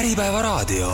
Äripäevaraadio.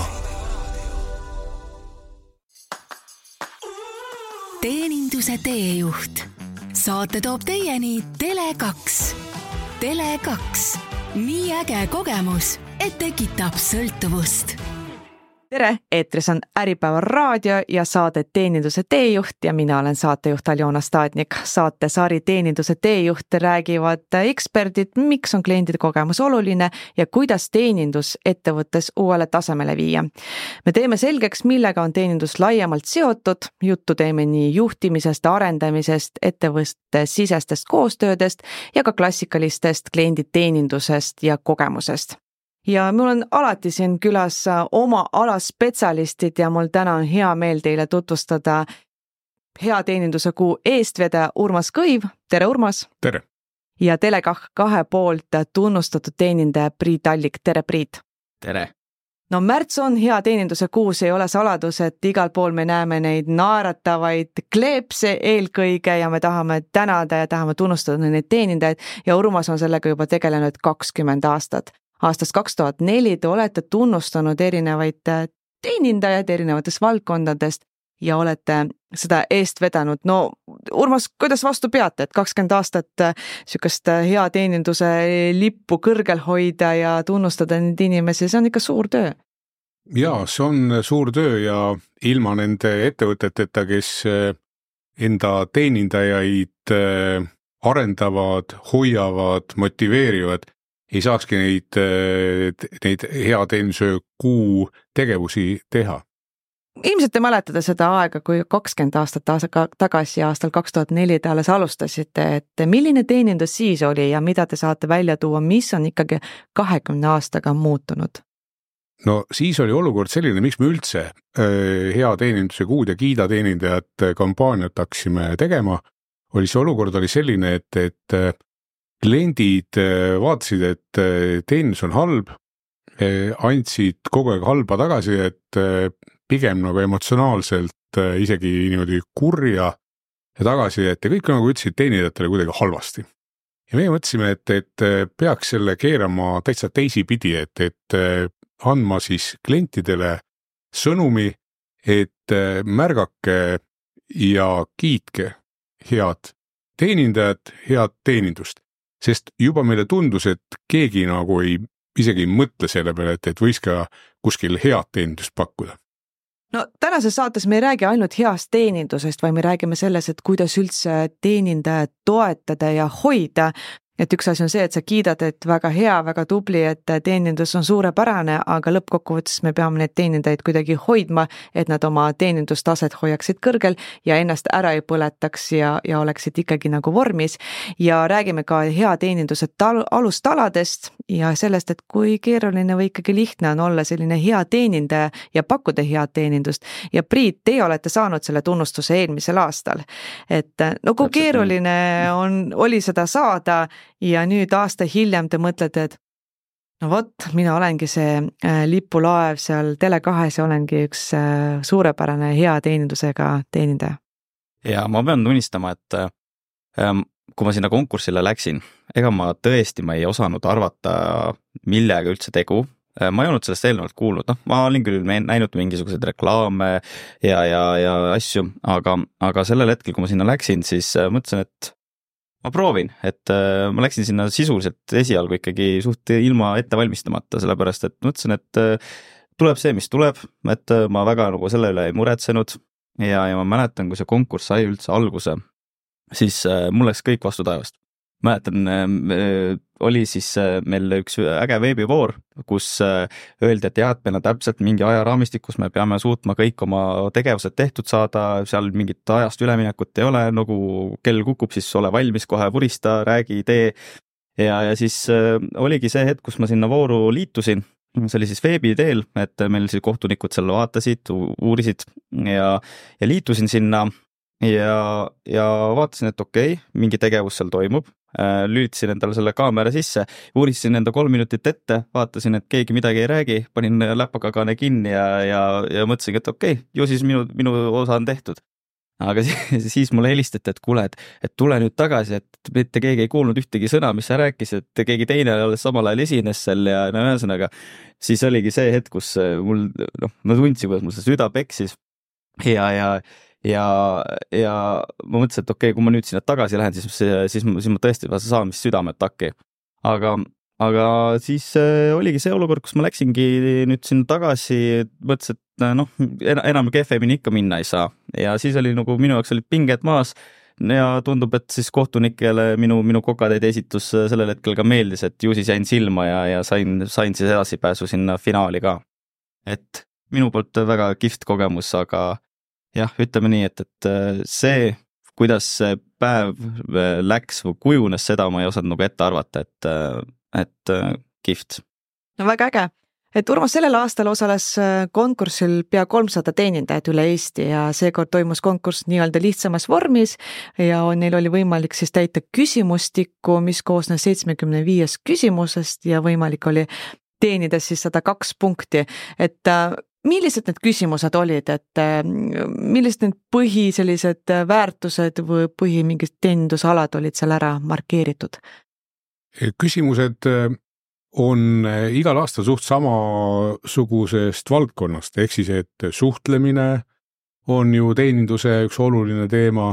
Teeninduse teejuht. Saate toob teieni Tele2. Tele2. Nii äge kogemus, et tekitab sõltuvust. Tere, eetris on Äripäevaraadio ja saade Teeninduse teejuht ja mina olen saatejuht Aljona Stadnik. Saatesari Teeninduse teejuht räägivad eksperdid, miks on klientide kogemus oluline ja kuidas teenindus ettevõttes uuele tasemele viia. Me teeme selgeks, millega on teenindus laiemalt seotud. Juttu teeme nii juhtimisest, arendamisest, ettevõtte sisestest koostöödest ja ka klassikalistest klienditeenindusest ja kogemusest. Ja mul on alati siin külas oma alaspetsialistid ja mul täna on hea meel teile tutvustada hea teeninduse kuu eestvedaja Urmas Kõiv. Tere, Urmas! Tere! Ja Tele2 poolt tunnustatud teenindaja Priit Allik. Tere, Priit! Tere! No märts on hea teeninduse kuus, ei ole saladus, et igal pool me näeme neid naeratavaid kleepse eelkõige ja me tahame tänada ja tahame tunnustada neid teenindajaid ja Urmas on sellega juba tegelenud 20 aastat. Aastast 2004 te olete tunnustanud erinevaid teenindajaid erinevatest valdkondadest ja olete seda eest vedanud. No Urmas, kuidas vastu peate, et 20 aastat sükest hea teeninduse lippu kõrgel hoida ja tunnustada neid inimesi, see on ikka suur töö? Jaa, see on suur töö ja ilma nende ettevõteteta, kes enda teenindajaid arendavad, hoiavad, motiveerivad, ei saakski neid hea teeninduse kuu tegevusi teha. Ilmselt te mäletate seda aega, kui 20 aastat tagasi aastal 2004 te alles alustasite, et milline teenindus siis oli ja mida te saate välja tuua, mis on ikkagi 20 aastaga muutunud? No siis oli olukord selline, miks me üldse hea teeninduse kuud ja kiida teenindajat kampaaniat hakkasime tegema, oli see olukord oli selline, et kliendid vaatasid, et teenindus on halb, andsid kogu aeg halba tagasi, et pigem nagu emotsionaalselt isegi niimoodi kurja ja tagasi, et kõik nagu ütlesid teenindajatele kuidagi halvasti. Ja meie mõtlesime, et peaks selle keerama täitsa teisipidi, et andma siis klientidele sõnumi, et märgake ja kiitke head teenindajat, head teenindust. Sest juba meile tundus, et keegi nagu isegi ei mõtle selle peale, et võiks ka kuskil head teenindust pakkuda. No tänases saates me ei räägi ainult heast teenindusest, vaid me räägime selles, et kuidas üldse teenindajat toetada ja hoida. Et üks asi on see, et sa kiidad, et väga hea, väga tubli, et teenindus on suurepärane, aga lõppkokkuvõttes me peame need teenindajaid kuidagi hoidma, et nad oma teenindustaset hoiaksid kõrgel ja ennast ära ei põletaks ja oleksid ikkagi nagu vormis. Ja räägime ka hea teeninduse alustaladest ja sellest, et kui keeruline või ikkagi lihtne on olla selline hea teenindaja ja pakkuda head teenindust. Ja Priit, teie olete saanud selle tunnustuse eelmisel aastal. Et no kui keeruline oli seda saada ja nüüd aasta hiljem te mõtlete, et no vot, mina olengi see lipulaev seal Tele2 ja olengi üks suurepärane hea teenindusega teenindaja. Ja ma pean tunnistama, et kui ma sinna konkursile läksin, ega ma ei osanud arvata, millega üldse tegu. Ma ei olnud sellest eelnevalt kuulnud, ma olin küll näinud mingisuguseid reklaame ja asju, aga sellel hetkel, kui ma sinna läksin, siis mõtlesin, et ma proovin, et ma läksin sinna sisuliselt esialgu ikkagi suht ilma ette valmistamata, sellepärast et mõtlesin, et tuleb see, mis tuleb, et ma väga nagu selle üle ei muretsenud ja ma mäletan, kui see konkurss sai üldse alguse, siis mul läks kõik vastu taevast. Mäletan, oli siis meil üks äge veebivoor, kus öeldi, et jah, et meil on täpselt mingi ajaraamistikus, me peame suutma kõik oma tegevused tehtud saada, seal mingit ajast üleminekut ei ole, nagu kell kukub, siis ole valmis, kohe vurista, räägi, tee. Ja siis oligi see hetk, kus ma sinna vooru liitusin, see oli siis veebi teel, et meil siis kohtunikud seal vaatasid, uurisid ja liitusin sinna ja vaatasin, et okei, mingi tegevus seal toimub. Lülitasin endale selle kaamera sisse, uurisin enda 3 minutit ette, vaatasin, et keegi midagi ei räägi, panin läpakagane kinni ja mõtlesin, et okei, ju siis minu osa on tehtud. aga siis mulle helistati, et kuule, et tule nüüd tagasi, et mitte keegi ei kuulnud ühtegi sõna, mis sa rääkisid, et keegi teine alles samal ajal esines seal ja no ühesõnaga, siis oligi see hetk, kus mul, ma tundsin, kuidas mul see süda peksis ja ma mõtlesin, et okei, kui ma nüüd sinna tagasi lähen, siis ma tõesti saan vist südameataki. Aga siis oligi see olukord, kus ma läksingi nüüd sinna tagasi, mõtlesin, et enam kehvemini ikka minna ei saa. Ja siis oli nagu minu jaoks olid pinged maas ja tundub, et siis kohtunikele minu kokatäide esitus sellel hetkel ka meeldis, et ju siis jäin silma ja sain siis edasipääsu sinna finaali ka. Et minu poolt väga kihvt kogemus, aga jah, ütleme nii, et see, kuidas see päev läks või kujunes, seda ma ei osanud nagu ette arvata, et kihvt. No väga äge. Et Urmas sellel aastal osales konkursil pea 300 teenindajat üle Eesti ja seekord toimus konkurss nii-öelda lihtsamas vormis ja neil oli võimalik siis täita küsimustikku, mis koosnes 75 küsimusest ja võimalik oli teenida siis 102 punkti. Et millised need küsimused olid, et millised need sellised väärtused või mingid teenindusalad olid seal ära markeeritud? Küsimused on igal aastal suht samasugusest valdkonnast, ehk siis, et suhtlemine on ju teeninduse üks oluline teema,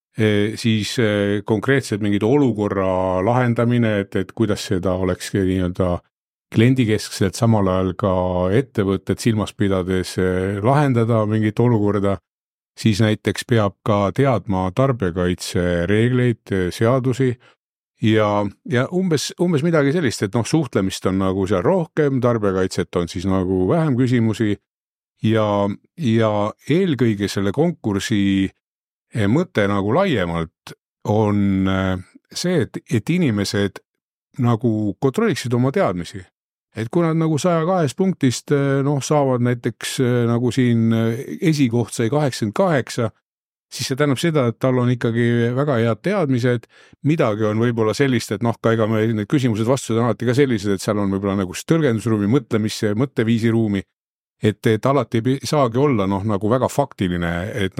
siis konkreetselt mingid olukorra lahendamine, et kuidas seda oleks nii-öelda kliendikeskselt samal ajal ka ettevõtted silmas pidades lahendada mingit olukorda, siis näiteks peab ka teadma tarbijakaitse reegleid, seadusi, ja umbes midagi sellist, et suhtlemist on nagu seal rohkem, tarbijakaitset on siis nagu vähem küsimusi ja eelkõige selle konkursi mõte nagu laiemalt on see, et inimesed nagu kontrolliksid oma teadmisi. Et kui nad nagu 102 punktist saavad näiteks nagu siin esikoht sai 88, siis see tähendab seda, et tal on ikkagi väga head teadmised, midagi on võib-olla sellist, et ka ega need küsimused vastused on alati ka sellised, et seal on võib-olla nagu tõlgendusruumi, mõtteviisi ruumi, et alati ei saagi olla nagu väga faktiline, et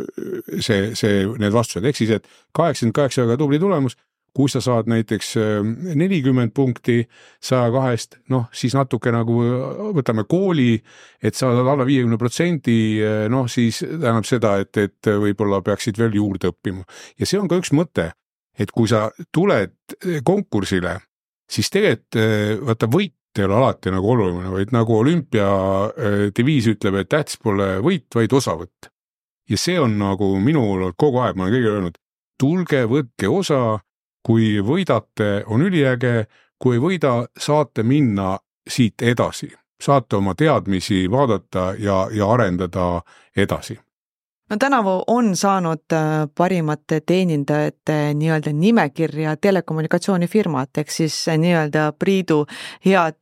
need vastused, ehk siis, et 88 väga tubli tulemus, kui sa saad näiteks 40 punkti 102-st, siis natuke nagu võtame kooli, et sa saad alla 50%, siis tähendab seda, et võib-olla peaksid veel juurde õppima. Ja see on ka üks mõte, et kui sa tuled konkursile, siis tegelikult võit ei ole alati nagu oluline, vaid nagu olümpiadiviis ütleb, et tähtis pole võit, vaid osavõtt. Ja see on nagu minul kogu aeg, ma olen kõigile öelnud, tulge, võtke osa, kui võidate, on üliäge, kui ei võida, saate minna siit edasi. Saate oma teadmisi vaadata ja arendada edasi. No tänavu on saanud parimate teenindajate nii-öelda nimekirja telekommunikatsioonifirmad, ehk siis nii-öelda Priidu head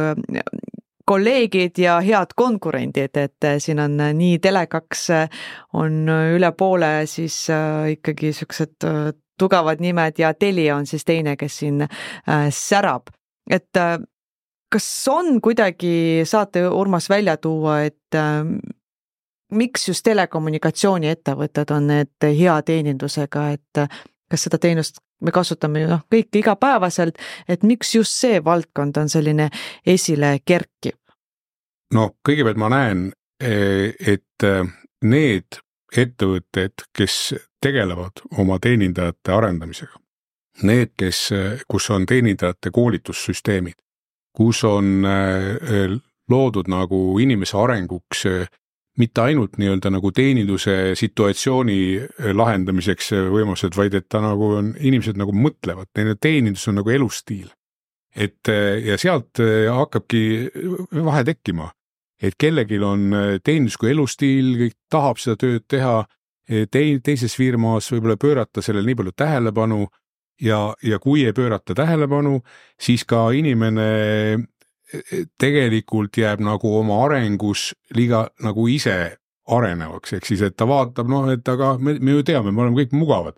kolleegid ja head konkurendid, et siin on nii Tele2 on üle poole siis ikkagi sellised tugevad nimed ja Telia on siis teine, kes siin särab. Et kas on kuidagi, saate Urmas välja tuua, et miks just telekommunikatsiooni ettevõtted on need hea teenindusega, et kas seda teenust me kasutame ju kõik igapäevaselt, et miks just see valdkond on selline esile kerkiv? Kõigepealt ma näen, et need ettevõtted, kes tegelevad oma teenindajate arendamisega, need, kus on teenindajate koolitussüsteemid, kus on loodud nagu inimese arenguks mitte ainult nii-öelda nagu teeninduse situatsiooni lahendamiseks võimalused, vaid et ta nagu on, inimesed nagu mõtlevad, neile teenindus on nagu elustiil. Ja sealt hakkabki vahe tekkima, et kellelgi on teenindus kui elustiil, kõik tahab seda tööd teha, teises firmas võib-olla pöörata sellele nii palju tähelepanu ja kui ei pöörata tähelepanu, siis ka inimene tegelikult jääb nagu oma arengus liiga nagu ise arenevaks, ehk siis, et ta vaatab, et aga me ju teame, me oleme kõik mugavad,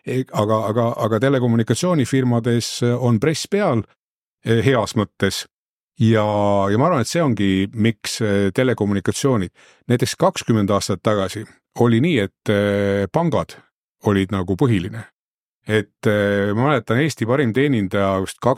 aga telekommunikatsioonifirmades on press peal heas mõttes ja ma arvan, et see ongi, miks telekommunikatsioonid. Näiteks 20 aastat tagasi oli nii, et pangad olid nagu põhiline. Et ma mäletan, Eesti parim teenindaja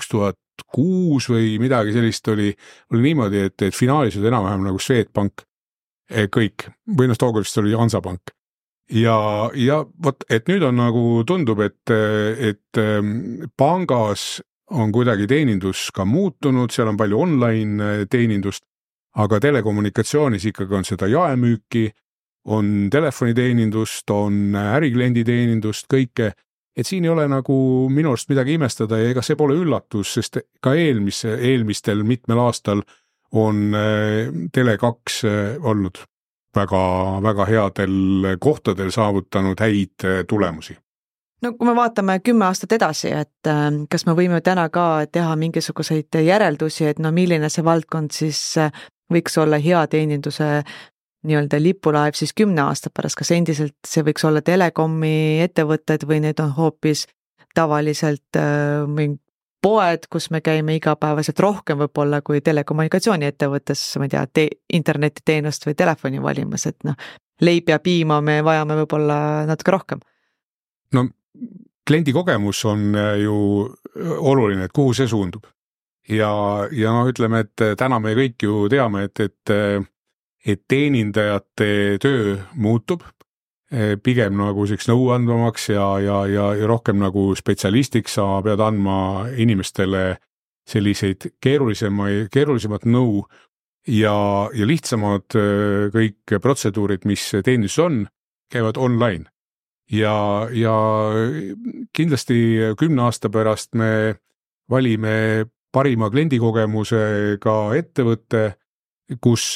2006 või midagi sellist oli niimoodi, et finaalis oli enam-vähem nagu Swedbank kõik, või tookord vist oli Hansapank. Ja vot, et nüüd on nagu tundub, et pangas on kuidagi teenindus ka muutunud, seal on palju online teenindust, aga telekommunikatsioonis ikkagi on seda jaemüüki, on telefoniteenindust, on ärikliendi teenindust, kõike. Et siin ei ole nagu minu arust midagi imestada ja ega see pole üllatus, sest ka eelmistel mitmel aastal on Tele2 olnud väga headel kohtadel saavutanud häid tulemusi. No kui me vaatame 10 aastat edasi, et kas me võime täna ka teha mingisuguseid järeldusi, et no milline see valdkond siis võiks olla hea teeninduse nii-öelda lipulaev siis 10 aasta pärast, kas endiselt see võiks olla telekomi ettevõtted või need on hoopis tavaliselt poed, kus me käime igapäevaselt rohkem võib-olla kui telekommunikatsiooni ettevõttes, ma ei tea, internetiteenust või telefoni valimas, et leib ja piima me vajame võib-olla natuke rohkem. No kliendi kogemus on ju oluline, et kuhu see suundub. Ja ütleme, et täna me kõik ju teame, et teenindajate töö muutub pigem nagu nõuandvamaks ja rohkem nagu spetsialistiks, sa pead andma inimestele selliseid keerulisemat nõu ja lihtsamad kõik protseduurid, mis teenindus on, käivad online. Ja kindlasti 10 aasta pärast me valime parima kliendikogemusega ettevõtte, kus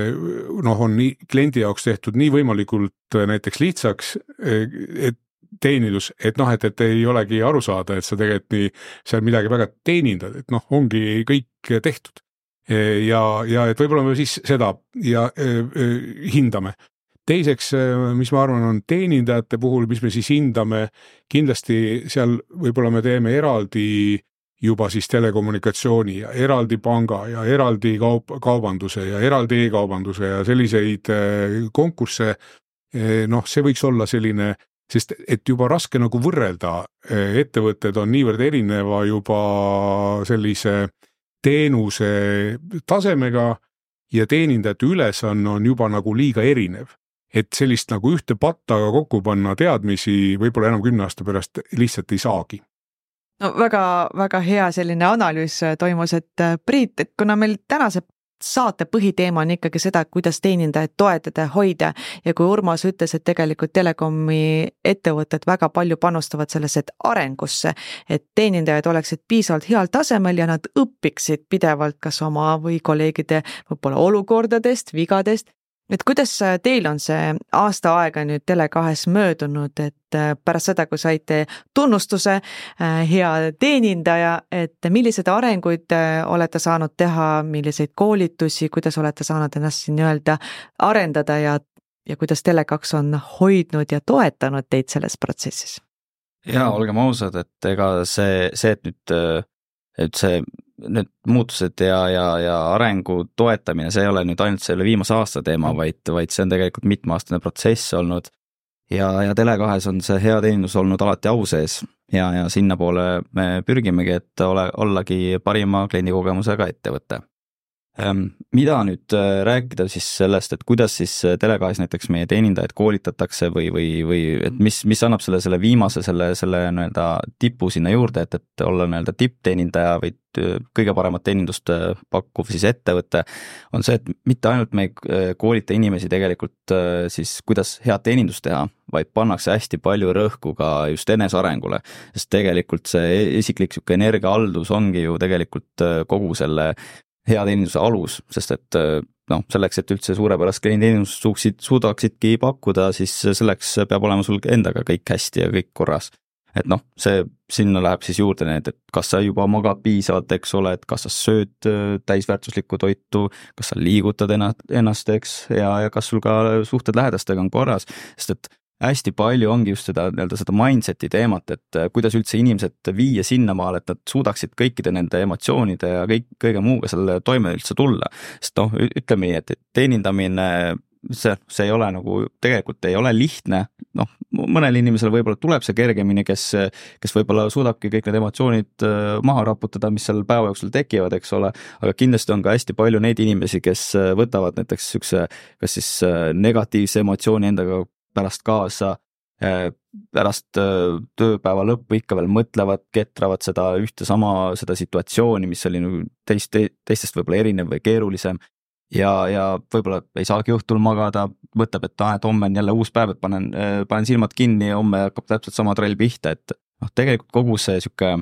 on kliendi jaoks tehtud nii võimalikult näiteks lihtsaks, et teenindus, et ei olegi aru saada, et sa tegelikult seal midagi väga teenindad, et ongi kõik tehtud. Ja et võib-olla me siis seda ja hindame. Teiseks, mis ma arvan, on teenindajate puhul, mis me siis hindame, kindlasti seal võib-olla me teeme eraldi juba siis telekommunikatsiooni ja eraldi panga ja eraldi kaubanduse ja eraldi e-kaubanduse ja selliseid konkursse, see võiks olla selline, sest et juba raske nagu võrrelda, ettevõtted on niivõrd erineva juba sellise teenuse tasemega ja teenindajate ülesanne on juba nagu liiga erinev. Et sellist nagu ühte pattaga kokku panna teadmisi võib-olla enam 10 aasta pärast lihtsalt ei saagi. No väga hea selline analüüs toimus, et Priit, et kuna meil tänase saate põhiteema on ikkagi seda, kuidas teenindajaid toetada ja hoida ja kui Urmas ütles, et tegelikult telekomi ettevõtted väga palju panustavad sellesse arengusse, et teenindajad oleksid piisavalt heal tasemel ja nad õpiksid pidevalt kas oma või kolleegide võib-olla olukordadest, vigadest. Et kuidas teil on see aasta aega nüüd Tele2 möödunud, et pärast seda, kui saite tunnustuse hea teenindaja, et millised arenguid olete saanud teha, milliseid koolitusi, kuidas olete saanud ennast siin öelda arendada ja kuidas Tele2 on hoidnud ja toetanud teid selles protsessis? Ja olgem ausad, et ega see, et need muutused ja arengu toetamine, see ei ole nüüd ainult selle viimase aasta teema, vaid see on tegelikult mitmeaastane protsess olnud ja Tele2 on see hea teenindus olnud alati au sees ja sinna poole me pürgimegi, et ollagi parima kliendikogemusega ettevõte. Mida nüüd rääkida siis sellest, et kuidas siis Tele2 näiteks meie teenindajaid koolitatakse või et mis annab selle viimase selle nii-öelda tipu sinna juurde, et olla nii-öelda tippteenindaja või kõige paremat teenindust pakkuv siis ettevõte, on see, et mitte ainult me ei koolita inimesi tegelikult siis kuidas head teenindust teha, vaid pannakse hästi palju rõhku ka just enesearengule, sest tegelikult see isiklik energiahaldus ongi ju tegelikult kogu selle hea teeninduse alus, sest et selleks, et üldse suurepärast klienditeenindust suudaksidki pakkuda, siis selleks peab olema sul endaga kõik hästi ja kõik korras. Et sinna läheb siis juurde need, et kas sa juba magad piisavalt, eks ole, et kas sa sööd täisväärtuslikku toitu, kas sa liigutad ennast, eks, ja kas sul ka suhted lähedastega on korras, sest et hästi palju ongi just seda mindseti teemat, et kuidas üldse inimesed viia sinnamaale, et nad suudaksid kõikide nende emotsioonide ja kõige muuga selle toime üldse tulla. Sest ütleme nii, et teenindamine see ei ole nagu, tegelikult ei ole lihtne, noh, mõnel inimesel võib-olla tuleb see kergemini, kes võib-olla suudabki kõik need emotsioonid maha raputada, mis seal päeva jooksul tekivad, eks ole, aga kindlasti on ka hästi palju neid inimesi, kes võtavad näiteks sükse, kas siis negatiivse emotsiooni endaga pärast kaasa, pärast tööpäeva lõppu ikka veel mõtlevad, ketravad seda ühte sama, seda situatsiooni, mis oli nagu teistest võib-olla erinev või keerulisem ja võib-olla ei saagi õhtul magada, mõtleb, et homme on jälle uus päev, et panen silmad kinni ja homme hakkab täpselt sama trall pihta, et noh, tegelikult kogu see sihuke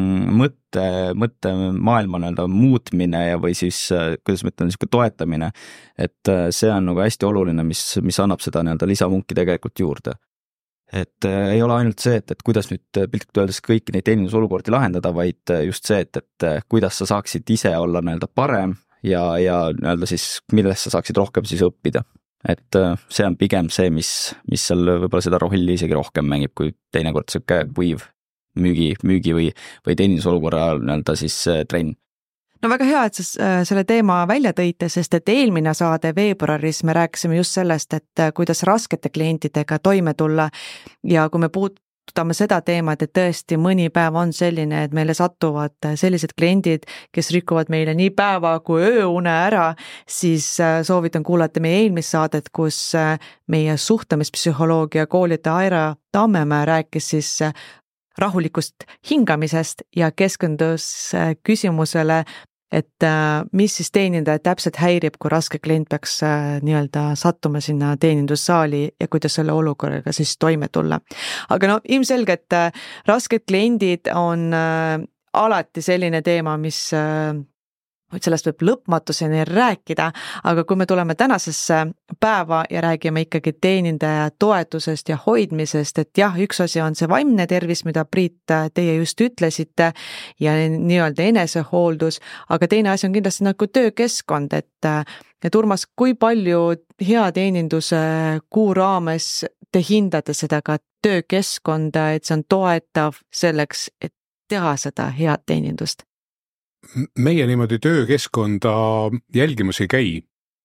mõttemaailma nii-öelda muutmine ja või siis, kuidas ma ütlen, sihuke toetamine, et see on nagu hästi oluline, mis annab seda nii-öelda lisamunki tegelikult juurde. Et ei ole ainult see, et kuidas nüüd piltlikult öeldes kõiki neid teenindusolukordi lahendada, vaid just see, et kuidas sa saaksid ise olla nii-öelda parem ja nii-öelda siis, millest sa saaksid rohkem siis õppida. Et see on pigem see, mis seal võib-olla seda rolli isegi rohkem mängib, kui teinekord see kuiv müügi või teenindusolukorra nii-öelda siis trenn. No väga hea, et sa selle teema välja tõite, sest et eelmine saade veebruaris me rääkisime just sellest, et kuidas raskete klientidega toime tulla ja kui me puudutame seda teemat, et tõesti mõni päev on selline, et meile satuvad sellised kliendid, kes rikuvad meile nii päeva kui ööune ära, siis soovitan kuulata meie eelmist saadet, kus meie suhtlemispsühholoogia koolitaja Aira Tammemäe rääkis siis rahulikust hingamisest ja keskendus küsimusele, et mis siis teenindaja täpselt häirib, kui raske klient peaks nii-öelda sattuma sinna teenindussaali ja kuidas selle olukorraga siis toime tulla. Aga no ilmselgelt rasked kliendid on alati selline teema, mis sellest võib lõpmatuseni rääkida, aga kui me tuleme tänasesse päeva ja räägime ikkagi teenindaja toetusest ja hoidmisest, et jah, üks asi on see vaimne tervis, mida Priit, teie just ütlesite ja nii-öelda enesehooldus, aga teine asi on kindlasti nagu töökeskkond, et Urmas, kui palju hea teeninduse kuu raames te hindate seda ka töökeskkonda, et see on toetav selleks, et teha seda head teenindust? Meie niimoodi töökeskkonda jälgimas ei käi,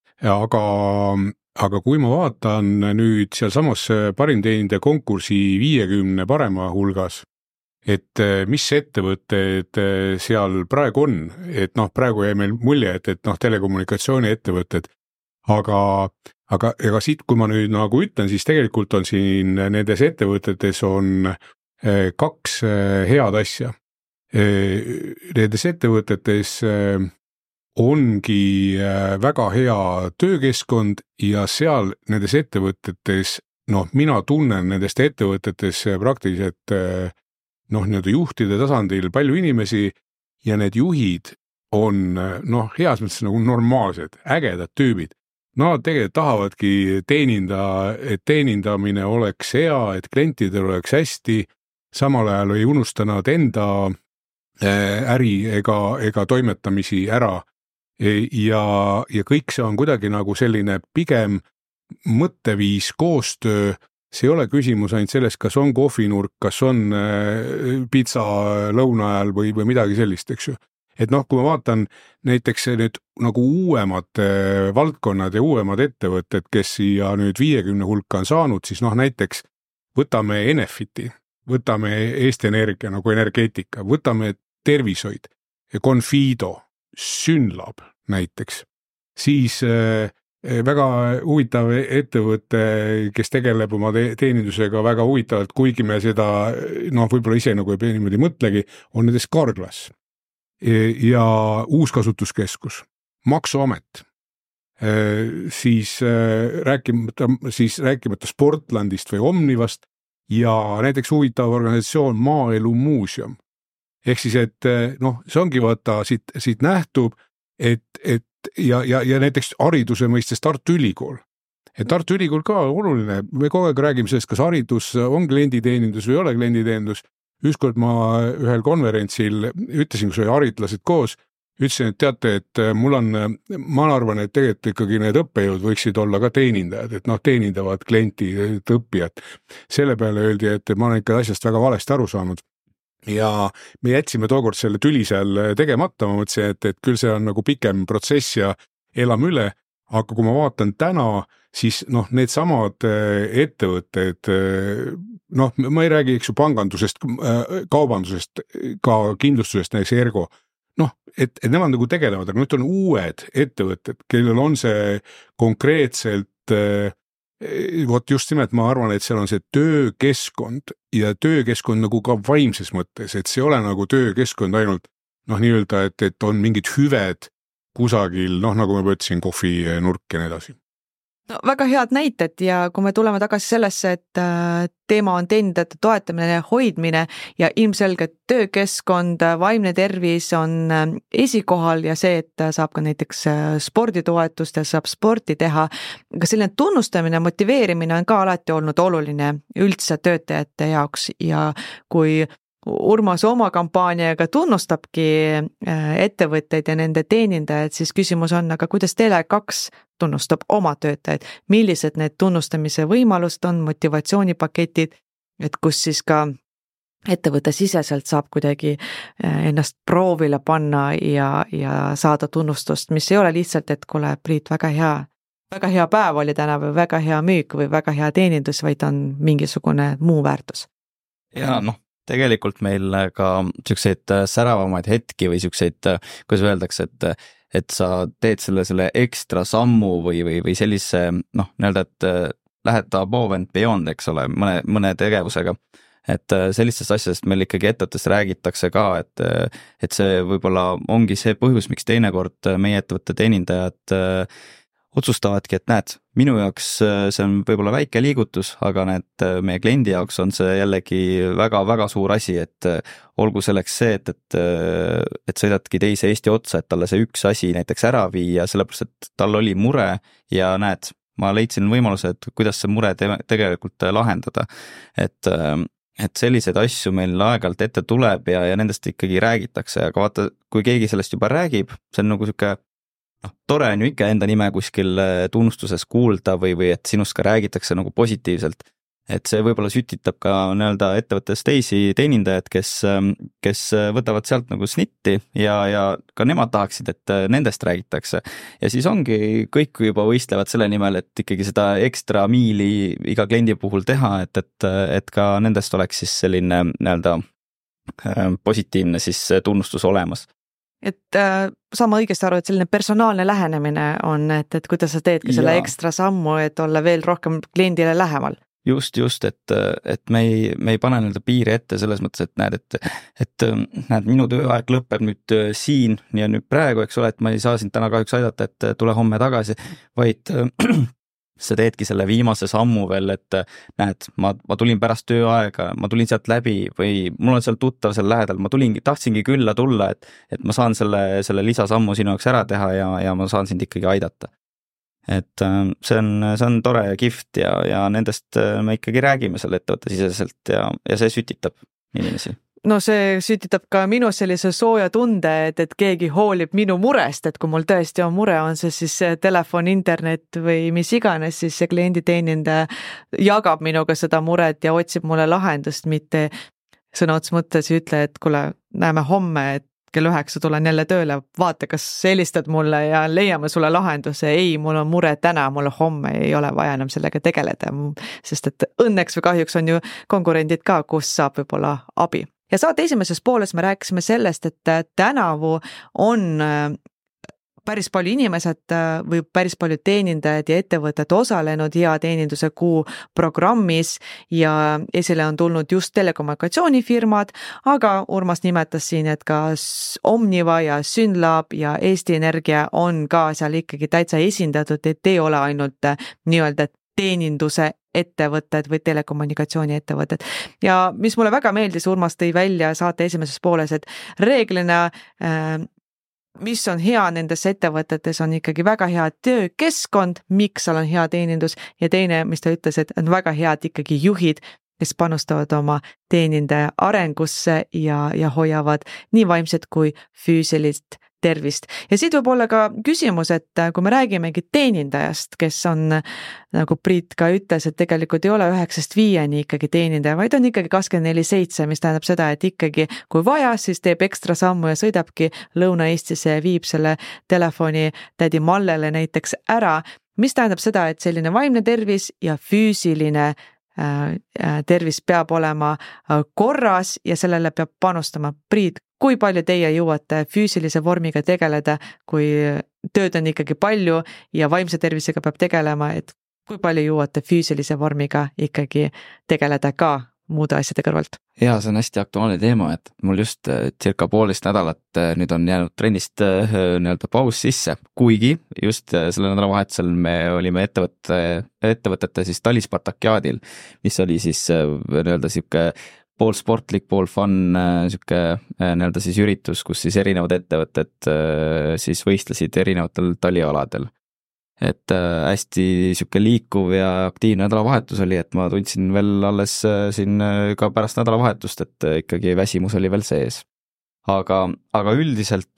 aga kui ma vaatan nüüd seal samas parim teenindaja konkursi 50 parema hulgas, et mis ettevõtted seal praegu on, et noh, praegu jäi meil mulje, et noh, telekommunikatsiooni ettevõtted, aga siit, kui ma nüüd nagu ütlen, siis tegelikult on siin nendes ettevõtetes on kaks head asja. Nendes ettevõtetes ongi väga hea töökeskkond ja seal nendes ettevõtetes, noh, mina tunnen nendest ettevõtetes praktiliselt noh, nii-öelda juhtide tasandil palju inimesi ja need juhid on noh, heas mõttes nagu normaalsed, ägedad tüübid. Nad tegelikult tahavadki et teenindamine oleks hea, et klientidel oleks hästi, samal ajal ei unusta nad enda äri ega toimetamisi ära ja kõik see on kuidagi nagu selline pigem mõtteviis, koostöö, see ei ole küsimus ainult sellest, kas on kohvinurk, kas on pitsa lõuna ajal või midagi sellist, eks ju. Et noh, kui ma vaatan näiteks nüüd nagu uuemad valdkonnad ja uuemad ettevõtted, kes siia nüüd 50 hulka on saanud, siis noh, näiteks võtame Enefiti, võtame Eesti Energia nagu energeetika, võtame tervishoid, Confido, Synlab näiteks, siis väga huvitav ettevõte, kes tegeleb oma teenindusega väga huvitavalt, kuigi me seda noh, võib-olla ise nagu ei niimoodi mõtlegi, on näiteks Carglass ja Uuskasutuskeskus, Maksuamet, siis rääkimata Sportlandist või Omnivast ja näiteks huvitav organisatsioon Maaelu Muuseum. Ehk siis, et noh, see ongi vaata, siit nähtub, ja näiteks hariduse mõistes Tartu Ülikool. Et Tartu Ülikool ka oluline, me kogu aeg räägime sellest, kas haridus on klienditeenindus või ei ole klienditeenindus. Ükskord ma ühel konverentsil ütlesin, kus oli haritlased koos, ütlesin, et teate, et ma arvan, et tegelikult ikkagi need õppejõud võiksid olla ka teenindajad, et noh, teenindavad klienti, õppijad. Selle peale öeldi, et ma olen ikka asjast väga valesti aru saanud. Ja me jätsime tookord selle tüli seal tegemata, ma mõtlesin, et küll see on nagu pikem protsess ja elame üle, aga kui ma vaatan täna, siis need samad ettevõtted, ma ei räägi, eks ju, pangandusest, kaubandusest, ka kindlustusest, näiteks Ergo, et nemad nagu tegelevad, aga nüüd on uued ettevõtted, kellel on see konkreetselt, vot just nimelt ma arvan, et seal on see töökeskkond ja töökeskkond nagu ka vaimses mõttes, et see ei ole nagu töökeskkond ainult nii-öelda, et on mingid hüved kusagil, nagu ma ütlesin, kohvinurk ja nii edasi. No, väga head näited ja kui me tuleme tagasi sellesse, et teema on teenindajate toetamine ja hoidmine ja ilmselgelt töökeskkond, vaimne tervis on esikohal ja see, et saab ka näiteks sporditoetust ja saab sporti teha. Aga selline tunnustamine, motiveerimine on ka alati olnud oluline üldse töötajate jaoks ja kui Urmas oma kampaaniaga tunnustabki ettevõtteid ja nende teenindajaid, siis küsimus on, aga kuidas Tele2 tunnustab oma töötajaid, millised need tunnustamise võimalused on, motivatsioonipaketid, et kus siis ka ettevõtte siseselt saab kuidagi ennast proovile panna ja saada tunnustust, mis ei ole lihtsalt, et kuule, Priit, väga hea päev oli täna või väga hea müük või väga hea teenindus, vaid on mingisugune muu väärtus. Ja tegelikult meil ka selliseid säravamaid hetki või selliseid, kuidas öeldakse, et sa teed selle ekstra sammu või sellise, nii-öelda, et lähed above and beyond, eks ole, mõne tegevusega. Et sellistest asjadest meil ikkagi ettevõttes räägitakse ka, et see võib-olla ongi see põhjus, miks teinekord meie ettevõtte teenindajad otsustavadki, et näed, minu jaoks see on võib-olla väike liigutus, aga meie kliendi jaoks on see jällegi väga-väga suur asi, et olgu selleks see, et sõidatki teise Eesti otsa, et talle see üks asi näiteks ära viia, sellepärast, et tal oli mure ja näed, ma leidsin võimaluse, et kuidas see mure tegelikult lahendada. Et selliseid asju meil aeg-ajalt ette tuleb ja nendest ikkagi räägitakse, aga vaata, kui keegi sellest juba räägib, see on nagu siuke tore on ju ikka enda nime kuskil tunnustuses kuulda või et sinust ka räägitakse nagu positiivselt. Et see võib-olla sütitab ka nii-öelda ettevõttes teisi teenindajad, kes võtavad sealt nagu snitti ja ka nemad tahaksid, et nendest räägitakse. Ja siis ongi kõik juba võistlevad selle nimel, et ikkagi seda ekstra miili iga kliendi puhul teha, et ka nendest oleks siis selline nii-öelda positiivne siis tunnustus olemas. Et sama õigesti aru, et selline personaalne lähenemine on, et kuidas sa teedki selle ekstra sammu, et olla veel rohkem kliendile lähemal. Just, et me ei pane nii-öelda piiri ette selles mõttes, et näed, minu tööaeg lõpeb nüüd siin ja nüüd praegu, eks ole, et ma ei saa sind täna kahjuks aidata, et tule homme tagasi, vaid sa teedki selle viimase sammu veel, et näed, ma tulin pärast tööaega, ma tulin sealt läbi või mul on seal tuttav seal lähedal, tahtsingi külla tulla, et ma saan selle lisasammu sinu jaoks ära teha ja ma saan sind ikkagi aidata. Et see on tore ja kihvt ja nendest me ikkagi räägime selle ettevõtte siseselt ja see sütitab inimesi. No see sütitab ka minu sellise sooja tunde, et keegi hoolib minu murest, et kui mul tõesti on mure, on see siis telefon, internet või mis iganes, siis see klienditeenindaja jagab minuga seda muret ja otsib mulle lahendust, mitte sõna otsa mõttes ei ütle, et kuule, näeme homme, et kell 9 tulen jälle tööle, vaata, kas helistad mulle ja leiame sulle lahenduse. Ei, mul on mure täna, mul homme ei ole vaja enam sellega tegeleda, sest et õnneks või kahjuks on ju konkurendid ka, kus saab võib-olla abi. Ja saate esimeses pooles me rääkisime sellest, et tänavu on päris palju inimesed või päris palju teenindajad ja ettevõtted osalenud hea teeninduse kuu programmis ja esile on tulnud just telekommunikatsioonifirmad, aga Urmas nimetas siin, et ka Omniva ja Synlab ja Eesti Energia on ka seal ikkagi täitsa esindatud, et ei ole ainult nii-öelda teeninduse ettevõtted või telekommunikatsiooni ettevõtted. Ja mis mulle väga meeldis, Urmas tõi välja saate esimeses pooles, et reeglina mis on hea nendes ettevõtetes, on ikkagi väga hea töökeskkond, miks seal on hea teenindus ja teine, mis ta ütles, et on väga head ikkagi juhid, kes panustavad oma teenindaja arengusse ja hoiavad nii vaimset kui füüsilist tervist. Ja siit võib olla ka küsimus, et kui me räägimegi teenindajast, kes on, nagu Priit ka ütles, et tegelikult ei ole 9-5 ikkagi teenindaja, vaid on ikkagi 24/7, mis tähendab seda, et ikkagi kui vaja, siis teeb ekstra sammu ja sõidabki Lõuna-Eestisse ja viib selle telefoni tädi Mallele näiteks ära, mis tähendab seda, et selline vaimne tervis ja füüsiline tervis peab olema korras ja sellele peab panustama. Priit, kui palju teie jõuate füüsilise vormiga tegeleda, kui tööd on ikkagi palju ja vaimse tervisega peab tegelema, et kui palju jõuate füüsilise vormiga ikkagi tegeleda ka muude asjade kõrvalt? Jaa, see on hästi aktuaalne teema, et mul just circa 1,5 nädalat nüüd on jäänud trennist nii-öelda paus sisse, kuigi just selle nädalavahetusel me olime ettevõtete siis talispartakiaadil, mis oli siis nii-öelda siuke pool sportlik, pool fun, siuke nii-öelda siis üritus, kus siis erinevad ettevõtted siis võistlesid erinevatel talialadel. Et hästi siuke liikuv ja aktiivne nädalavahetus oli, et ma tundsin veel alles siin ka pärast nädalavahetust, et ikkagi väsimus oli veel sees. Aga üldiselt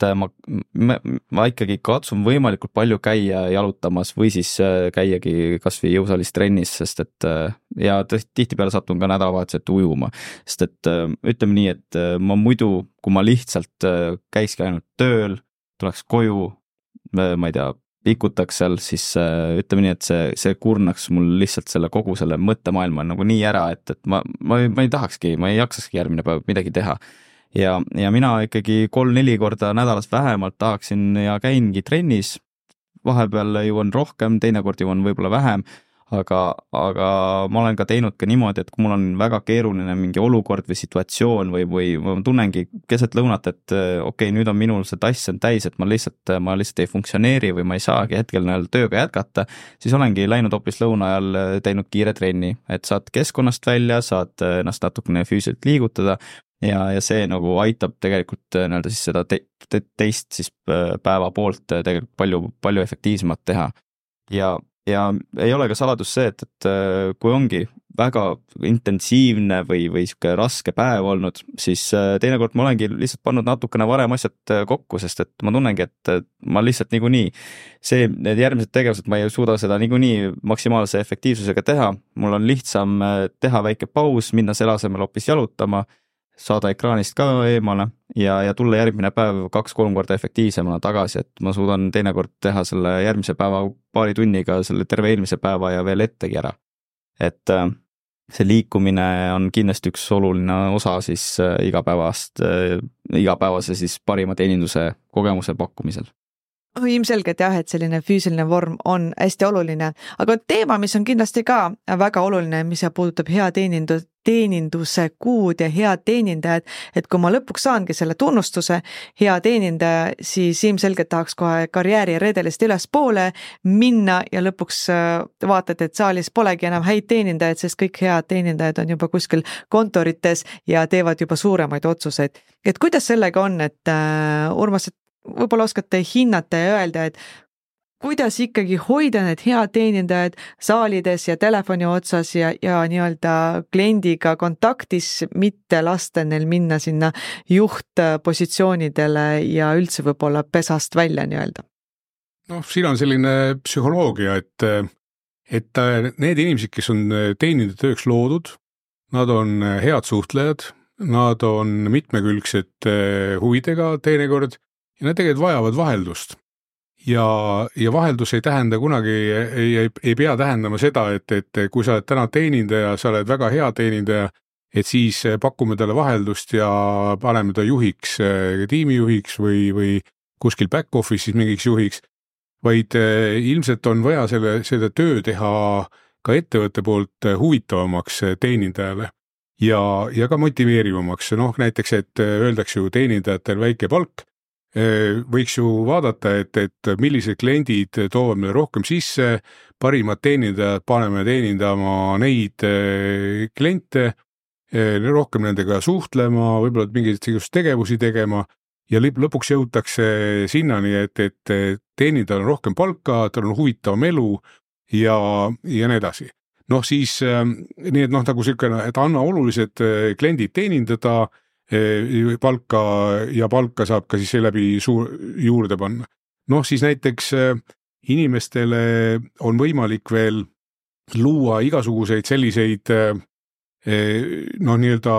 ma ikkagi katsun võimalikult palju käia jalutamas või siis käiagi kas või jõusaalis trennis, sest et ja tihtipeale satun ka nädalavahetuselt ujuma, sest et ütleme nii, et ma muidu, kui ma lihtsalt käikski ainult tööl, tuleks koju, ma ei tea, pikutaks seal, siis ütleme nii, et see kurnaks mul lihtsalt selle kogu selle mõttemaailma nagu nii ära, et ma ei tahakski, ma ei jaksakski järgmine päev midagi teha. Ja mina ikkagi 3-4 korda nädalas vähemalt tahaksin ja käingi trennis, vahepeal jõuan rohkem, teinekord jõuan võib-olla vähem, aga ma olen ka teinud ka niimoodi, et kui mul on väga keeruline mingi olukord või situatsioon või ma tunnengi keset lõunat, et okei, nüüd on minul see tass on täis, et ma lihtsalt ei funktsioneeri või ma ei saagi hetkel näol tööga jätkata, siis olengi läinud hoopis lõuna ajal teinud kiire trenni, et saad keskkonnast välja, saad ennast natukene füüsiliselt liigutada ja see nagu aitab tegelikult nii-öelda siis seda teist siis päeva poolt tegelikult palju efektiivsemalt teha. Ja ei ole ka saladus see, et kui ongi väga intensiivne või siuke raske päev olnud, siis teinekord ma olengi lihtsalt pannud natukene varem asjad kokku, sest et ma tunnengi, et ma lihtsalt niikuinii need järgmised tegevused, ma ei suuda seda niikuinii maksimaalse efektiivsusega teha, mul on lihtsam teha väike paus, minna selle asemel hoopis jalutama, saada ekraanist ka eemale ja tulla järgmine päev 2-3 korda efektiivsemana tagasi, et ma suudan teinekord teha selle järgmise päeva paari tunniga selle terve eelmise päeva ja veel ettegi ära. Et see liikumine on kindlasti üks oluline osa siis igapäevase siis parima teeninduse kogemuse pakkumisel. Ilmselgelt jah, et selline füüsiline vorm on hästi oluline, aga teema, mis on kindlasti ka väga oluline, mis puudutab hea teeninduse kuud ja head teenindajad, et kui ma lõpuks saangi selle tunnustuse hea teenindaja, siis ilmselgelt tahaks kohe karjääri redelist ülespoole minna ja lõpuks vaatad, et saalis polegi enam häid teenindajaid, sest kõik head teenindajad on juba kuskil kontorites ja teevad juba suuremaid otsuseid. Et kuidas sellega on, et Urmas, võib-olla oskate hinnata ja öelda, et kuidas ikkagi hoida need head teenindajad saalides ja telefoni otsas ja nii-öelda kliendiga kontaktis, mitte lasta neil minna sinna juhtpositsioonidele ja üldse võib-olla pesast välja nii-öelda? Siin on selline psühholoogia, et need inimesed, kes on teenindajatööks loodud, nad on head suhtlejad, nad on mitmekülgsed huvidega teinekord, ja nad tegelikult vajavad vaheldust. Ja vaheldus ei tähenda kunagi, ei pea tähendama seda, et kui sa oled täna teenindaja, sa oled väga hea teenindaja, et siis pakume talle vaheldust ja paneme ta juhiks, tiimijuhiks või kuskil back office'is mingiks juhiks, vaid ilmselt on vaja seda töö teha ka ettevõtte poolt huvitavamaks teenindajale ja ka motiveerivamaks. Näiteks, et öeldakse ju teenindajatel väike palk, võiks ju vaadata, et millised kliendid toovad meile rohkem sisse, parimad teenindajad paneme teenindama neid kliente, rohkem nendega suhtlema, võib-olla mingeid tegevusi tegema ja lõpuks jõutakse sinnani, et teenindajal on rohkem palka, tal on huvitavam elu ja nii edasi. noh siis nii, et noh, nagu selline, et anna olulised kliendid teenindada, palka saab ka siis seeläbi juurde panna. Noh, siis näiteks inimestele on võimalik veel luua igasuguseid selliseid noh, nii-öelda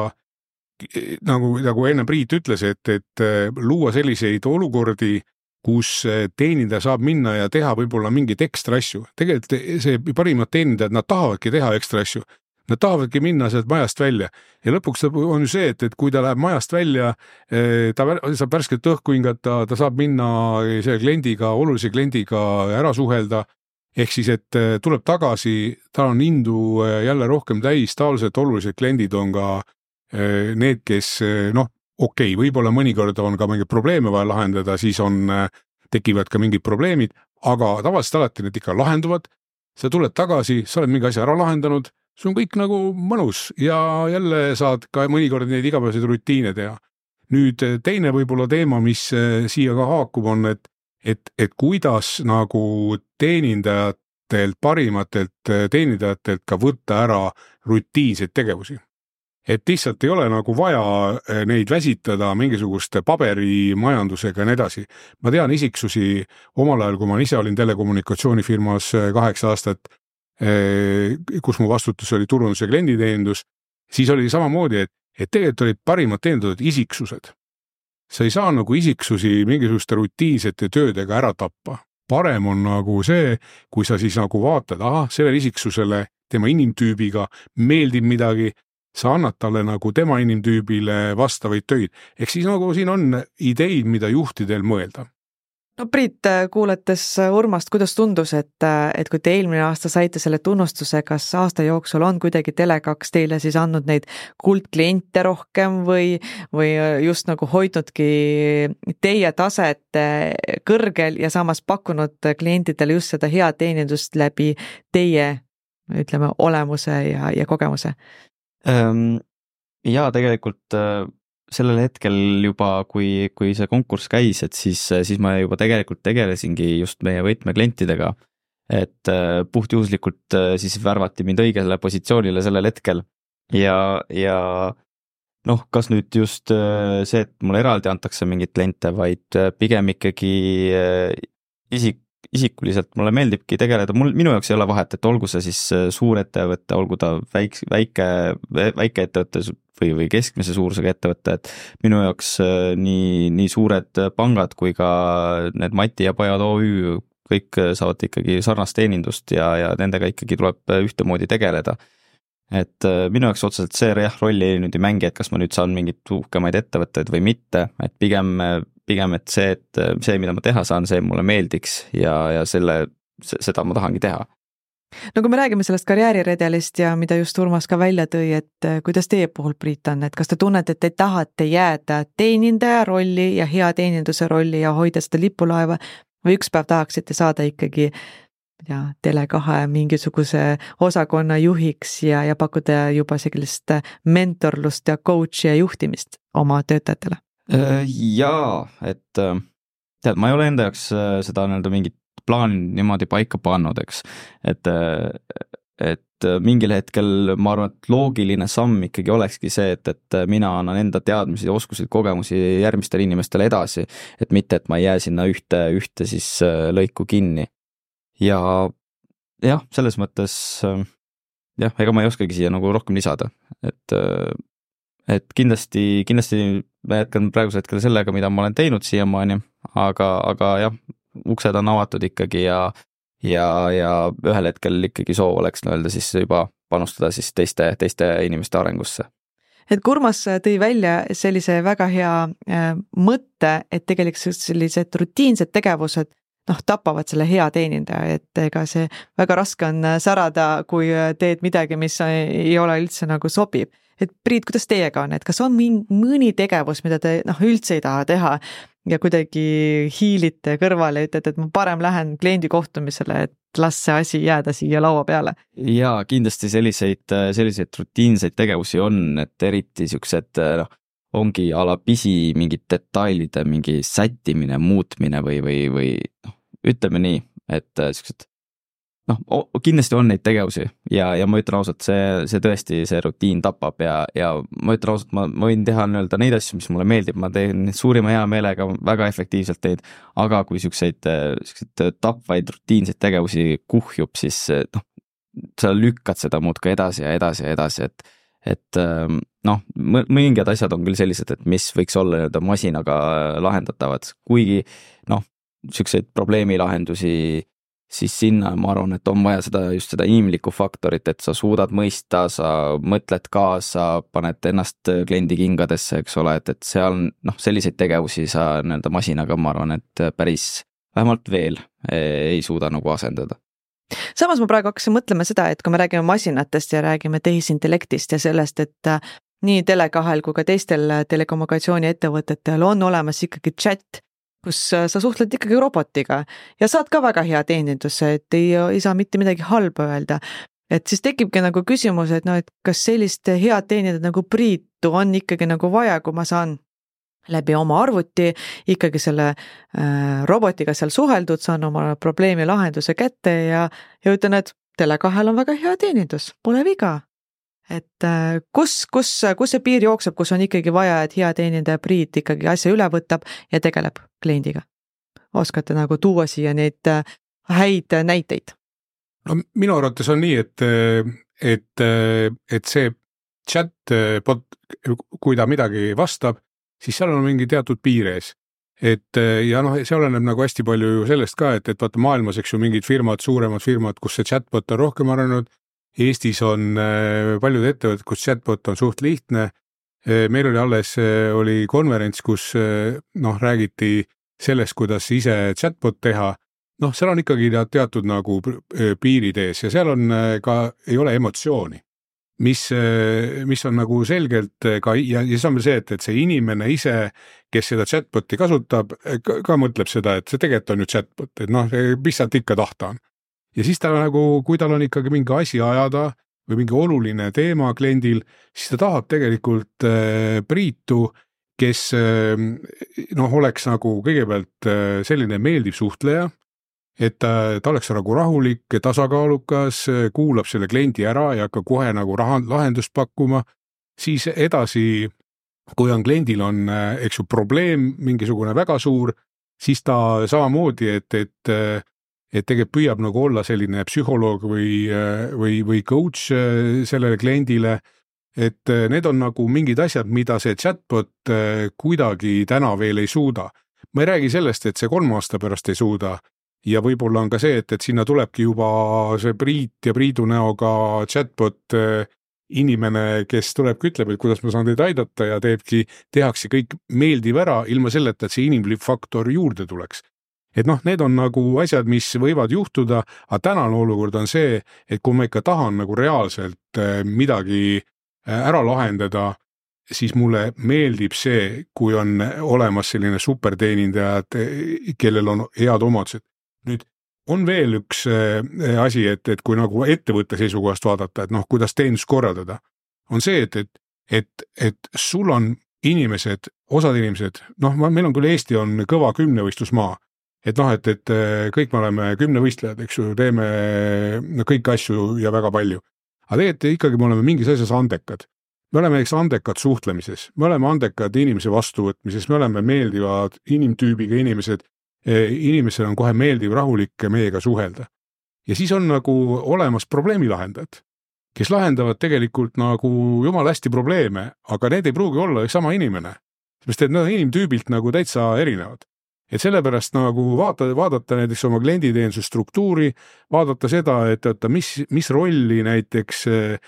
nagu enne Priit ütles, et luua selliseid olukordi, kus teenindaja saab minna ja teha võib-olla mingit ekstra asju. Tegelikult see parimad teenindajad, nad tahavadki teha ekstra asju. Nad tahavadki minna sealt majast välja. Ja lõpuks on ju see, et kui ta läheb majast välja, ta saab värskelt õhku hingata, ta saab minna selle kliendiga, olulise kliendiga ära suhelda, ehk siis, et tuleb tagasi, ta on indu jälle rohkem täis, tavaliselt olulised kliendid on ka need, kes noh, okei, võib-olla mõnikord on ka mingeid probleeme vaja lahendada, siis tekivad ka mingid probleemid, aga tavaliselt alati need ikka lahenduvad, sa tuled tagasi, sa oled mingi asja ära lahendanud, see on kõik nagu mõnus ja jälle saad ka mõnikord neid igapäevaseid rutiine teha. Nüüd teine võib-olla teema, mis siia ka haakub, on, et kuidas nagu teenindajatelt, parimatelt teenindajatelt ka võtta ära rutiinseid tegevusi. Et lihtsalt ei ole nagu vaja neid väsitada mingisuguste paberimajandusega ja nii edasi. Ma tean isiksusi omal ajal, kui ma ise olin telekommunikatsioonifirmas 8 aastat, kus mu vastutus oli turundus ja klienditeenindus, siis oli samamoodi, et tegelikult olid parimad teenindatud isiksused. Sa ei saa nagu isiksusi mingisuguste rutiinsete töödega ära tappa. Parem on nagu see, kui sa siis nagu vaatad, sellele isiksusele, tema inimtüübiga meeldib midagi, sa annad talle nagu tema inimtüübile vastavaid töid. Ehk siis nagu siin on ideid, mida juhtidel mõelda. No Priit, kuulates Urmast, kuidas tundus, et kui te eelmine aasta saite selle tunnustuse, kas aasta jooksul on kuidagi Tele2 teile siis andnud neid kuldkliente rohkem või just nagu hoidnudki teie taset kõrgel ja samas pakkunud klientidele just seda head teenindust läbi teie, ütleme, olemuse ja kogemuse? Ja tegelikult sellel hetkel juba, kui see konkurss käis, et siis ma juba tegelikult tegelesingi just meie võtmeklientidega, et puhtjuhuslikult siis värvati mind õigele positsioonile sellel hetkel ja noh, kas nüüd just see, et mulle eraldi antakse mingit kliente, vaid pigem ikkagi isikuliselt mulle meeldibki tegeleda, minu jaoks ei ole vahet, et olgu see siis suur ettevõtte, olgu ta väike ettevõtte või keskmise suurusega ettevõtte, et minu jaoks nii suured pangad kui ka need Mati ja Pajad OÜ, kõik saavad ikkagi sarnast teenindust ja nendega ikkagi tuleb ühtemoodi tegeleda. Et minu jaoks otseselt see roll ei nüüd ei mängi, et kas ma nüüd saan mingit uhkemaid ettevõtteid või mitte, et pigem, et see, mida ma teha saan, see mulle meeldiks ja seda ma tahangi teha. No kui me räägime sellest karjääriredelist ja mida just Urmas ka välja tõi, et kuidas teie puhul, Priit, on, et kas te tunnete, et te tahate jääda teenindaja rolli ja hea teeninduse rolli ja hoida seda lipulaeva või üks päev tahaksite saada ikkagi Tele2 mingisuguse osakonna juhiks ja pakkuda juba sellist mentorlust ja coach'i ja juhtimist oma töötajatele? Jaa, et tead, ma ei ole enda jaoks seda mingit plaani niimoodi paika pannud, eks, et mingil hetkel ma arvan, et loogiline samm ikkagi olekski see, et mina annan enda teadmisi, oskusid, kogemusi järgmistele inimestele edasi, et mitte, et ma ei jää sinna ühte siis lõiku kinni. Ja jah, selles mõttes ega ma ei oskagi siia nagu rohkem lisada, et kindlasti ma jätkan praegusel hetkel sellega, mida ma olen teinud siiamaani, aga jah, uksed on avatud ikkagi ja ühel hetkel ikkagi soov oleks öelda siis juba panustada siis teiste inimeste arengusse. Et Urmas tõi välja sellise väga hea mõtte, et tegelikult sellised rutiinsed tegevused tapavad selle hea teenindaja, et ega see väga raske on särada, kui teed midagi, mis ei ole üldse nagu sobib. Et Priit, kuidas teiega on, et kas on mõni tegevus, mida te üldse ei taha teha ja kuidagi hiilite kõrvale ja ütlete, et ma parem lähen kliendi kohtumisele, et las see asi jääda siia laua peale? Jaa, kindlasti selliseid rutiinseid tegevusi on, et eriti siuksed ongi ala pisi mingid detailide, mingi sättimine, muutmine või ütleme nii, et siuksed kindlasti on neid tegevusi ja ma ütlen ausalt, see tõesti, see rutiin tapab ja ma ütlen ausalt, ma võin teha nii-öelda neid asju, mis mulle meeldib, ma teen suurima hea meelega väga efektiivselt teid, aga kui selliseid tapvaid rutiinseid tegevusi kuhjub, siis sa lükkad seda muud ka edasi ja edasi ja edasi, et mõningad asjad on küll sellised, et mis võiks olla nii-öelda masinaga lahendatavad, kuigi selliseid probleemilahendusi siis sinna ma arvan, et on vaja just seda inimlikku faktorit, et sa suudad mõista, sa mõtled kaasa, paned ennast kliendi kingadesse, eks ole, et seal selliseid tegevusi sa nii-öelda masinaga, ma arvan, et päris vähemalt veel ei suuda nagu asendada. Samas ma praegu hakkasin mõtlema seda, et kui me räägime masinatest ja räägime tehisintellektist ja sellest, et nii Tele2 kui ka teistel telekommunikatsiooniettevõtetel on olemas ikkagi chat, kus sa suhtled ikkagi robotiga ja saad ka väga hea teenindusse, et ei saa mitte midagi halba öelda. Et siis tekibki nagu küsimus, et et kas sellist head teenindajat nagu Priitu on ikkagi nagu vaja, kui ma saan läbi oma arvuti ikkagi selle robotiga seal suheldud, saan oma probleemi lahenduse kätte ja ütlen, et Tele2 on väga hea teenindus, pole viga. Et kus see piir jookseb, kus on ikkagi vaja, et hea teenindaja Priit ikkagi asja üle võtab ja tegeleb kliendiga? Oskate nagu tuua siia neid häid näiteid? No minu arvates on nii, et see chatbot, kui ta midagi vastab, siis seal on mingi teatud piir ees. Ja see oleneb nagu hästi palju sellest ka, et vaata maailmas, eks ju, mingid firmad, suuremad firmad, kus see chatbot on rohkem arenenud. Eestis on paljud ettevõtted, kus chatbot on suht lihtne. Meil oli alles konverents, kus räägiti sellest, kuidas ise chatbot teha. Seal on ikkagi teatud nagu piirid ees ja seal on ka, ei ole emotsiooni, mis on nagu selgelt ka, ja see on see, et see inimene ise, kes seda chatboti kasutab, ka mõtleb seda, et see tegelikult on ju chatbot, et mis sealt ikka tahta on. Ja siis ta nagu, kui tal on ikkagi mingi asi ajada või mingi oluline teema kliendil, siis ta tahab tegelikult Priitu, kes oleks nagu kõigepealt selline meeldiv suhtleja, et ta oleks nagu rahulik, tasakaalukas, kuulab selle kliendi ära ja hakka kohe nagu lahendust pakkuma. Siis edasi, kui on kliendil on, eks ju, probleem, mingisugune väga suur, siis ta samamoodi, et tegelikult püüab nagu olla selline psühholoog või coach sellele kliendile, et need on nagu mingid asjad, mida see chatbot kuidagi täna veel ei suuda. Ma ei räägi sellest, et see 3 aasta pärast ei suuda ja võib-olla on ka see, et sinna tulebki juba see Priit ja Priidu näoga chatbot inimene, kes tulebki ütleb, et kuidas ma saan teid aidata ja tehakse kõik meeldiv ära ilma selleta, et see inimlik faktor juurde tuleks. Et need on nagu asjad, mis võivad juhtuda, aga tänane olukord on see, et kui ma ikka tahan nagu reaalselt midagi ära lahendada, siis mulle meeldib see, kui on olemas selline superteenindajad, kellel on head omadused. Nüüd on veel üks asi, et kui nagu ettevõtte seisukohast vaadata, et kuidas teenust korraldada, on see, et sul on inimesed, osad inimesed, meil on küll Eesti on kõva 10-võistlusmaa, et kõik me oleme 10-võistlejad, eks ju, teeme kõiki asju ja väga palju. Aga tegelikult ikkagi me oleme mingis asjas andekad. Me oleme andekad suhtlemises, me oleme andekad inimese vastuvõtmises, me oleme meeldivad inimtüübiga inimesed, inimesel on kohe meeldiv rahulik meiega suhelda. Ja siis on nagu olemas probleemi lahendajad, kes lahendavad tegelikult nagu jumala hästi probleeme, aga need ei pruugi olla sama inimene, sest et nad inimtüübilt nagu täitsa erinevad. Et sellepärast nagu vaadata näiteks oma klienditeenuse struktuuri, vaadata seda, et mis rolli näiteks,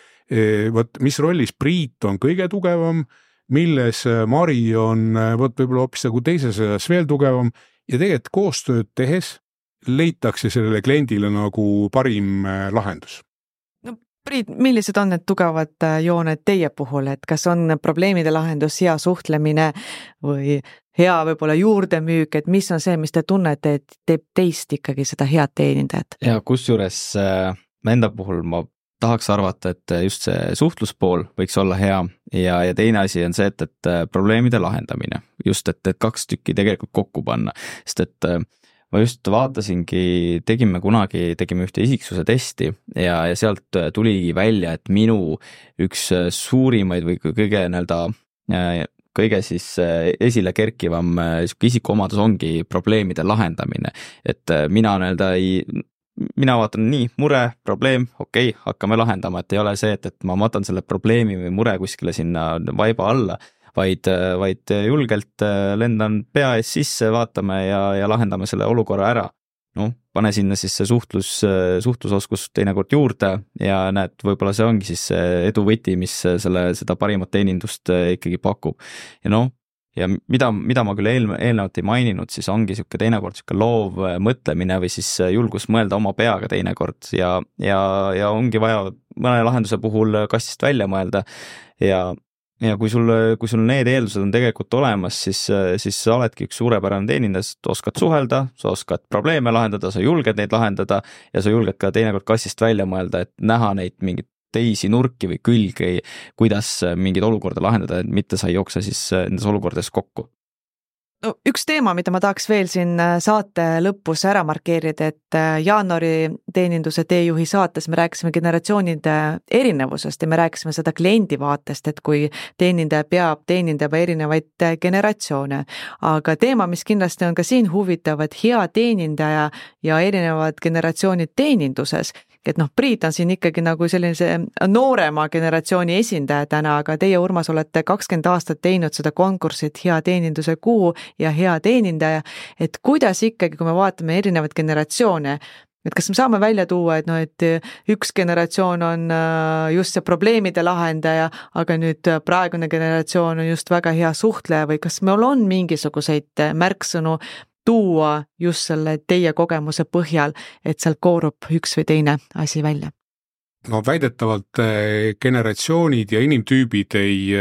mis rollis Priit on kõige tugevam, milles Mari on võib-olla hoopis nagu teises veel tugevam ja tegelikult koostööd tehes leitakse sellele kliendile nagu parim lahendus. Priit, millised on need tugevad jooned teie puhul, et kas on probleemide lahendus, hea suhtlemine või hea võib-olla juurdemüük, et mis on see, mis te tunnete, et teeb teist ikkagi seda head teenindajat? Ja kusjuures enda puhul ma tahaks arvata, et just see suhtluspool võiks olla hea ja teine asi on see, et probleemide lahendamine, just et 2 tükki tegelikult kokku panna, sest et ma just vaatasingi, tegime ühte isiksuse testi ja sealt tuligi välja, et minu üks suurimaid või kõige siis esile kerkivam isikuomadus ongi probleemide lahendamine, et mina vaatan nii, mure, probleem, okei, hakkame lahendama, et ei ole see, et ma matan selle probleemi või mure kuskile sinna vaiba alla, vaid julgelt lendan pea ees sisse, vaatame ja lahendame selle olukorra ära. Pane sinna siis see suhtlusoskus teinekord juurde ja näed, võib-olla see ongi siis see eduvõti, mis seda parimat teenindust ikkagi pakub. Ja mida ma küll eelnevalt ei maininud, siis ongi teinekord loov mõtlemine või siis julgus mõelda oma peaga teinekord ja ongi vaja mõne lahenduse puhul kastist välja mõelda ja kui sul need eeldused on tegelikult olemas, siis sa oledki üks suurepärane teenindaja, oskad suhelda, sa oskad probleeme lahendada, sa julged neid lahendada ja sa julged ka teinekord kastist välja mõelda, et näha neid mingit teisi nurki või külgi, kuidas mingid olukorda lahendada, et mitte sa ei jookse siis nendes olukordades kokku. Üks teema, mida ma tahaks veel siin saate lõpus ära markeerida, et jaanuari teeninduse teejuhi saates me rääkisime generatsioonide erinevusest ja me rääkisime seda kliendi vaatest, et kui teenindaja peab teenindama erinevaid generatsioone. Aga teema, mis kindlasti on ka siin huvitav, et hea teenindaja ja erinevad generatsioonid teeninduses, et Priit on siin ikkagi nagu sellise noorema generatsiooni esindaja täna, aga teie, Urmas, olete 20 aastat teinud seda konkursit Hea teeninduse kuu ja hea teenindaja, et kuidas ikkagi, kui me vaatame erinevaid generatsioone, et kas me saame välja tuua, et üks generatsioon on just see probleemide lahendaja, aga nüüd praegune generatsioon on just väga hea suhtleja või kas meil on mingisuguseid märksõnu tuua just selle teie kogemuse põhjal, et seal koorub üks või teine asi välja? Väidetavalt generatsioonid ja inimtüübid